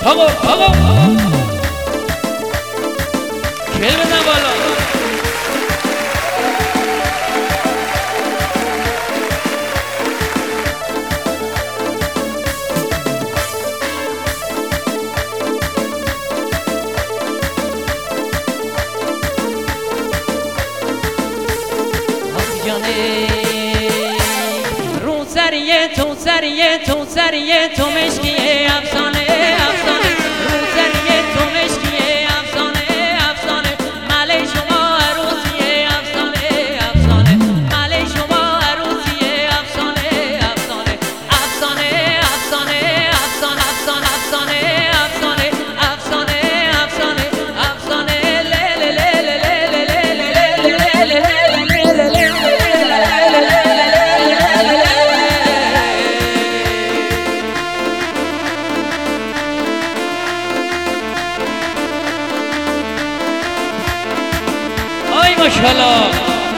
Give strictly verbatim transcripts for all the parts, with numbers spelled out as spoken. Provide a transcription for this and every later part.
آقا آقا کل بزن بالا رو سریه تو سریه تو سریه تو مشکیه افسانه افسانه رو سریه تو مشکیه افسانه افسانه مله شما عروسیه افسانه افسانه مله شما عروسیه افسانه افسانه افسانه افسانه افسانه افسانه افسانه افسانه افسانه افسانه له له له له له له له ماشاءالله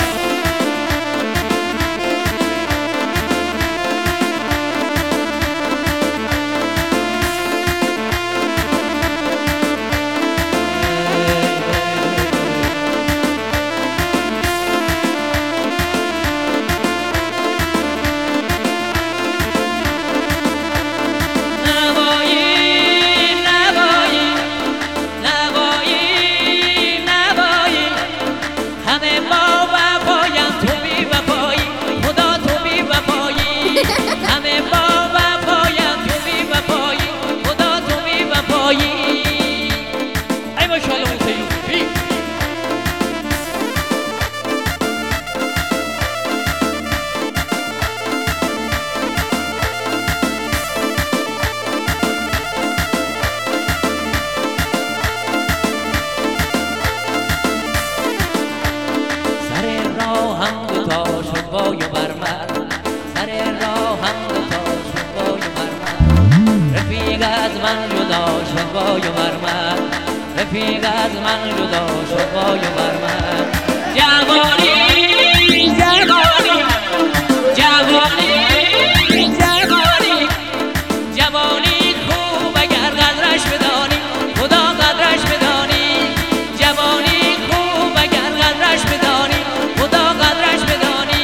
وای مرمر سر راه هم دوتا شد وای مرمر رفیق از من جدا شد وای مرمر رفیق از من جدا شد وای مرمر جوانی جوانی جوانی جوانی جوانی خوب اگر قدرش بدانی خدا قدرش بدانی جوانی خوب اگر قدرش بدانی خدا قدرش بدانی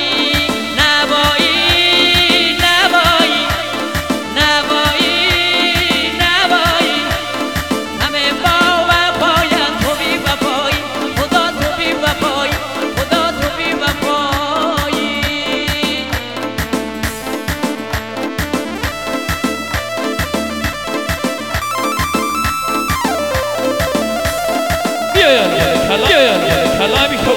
کلامی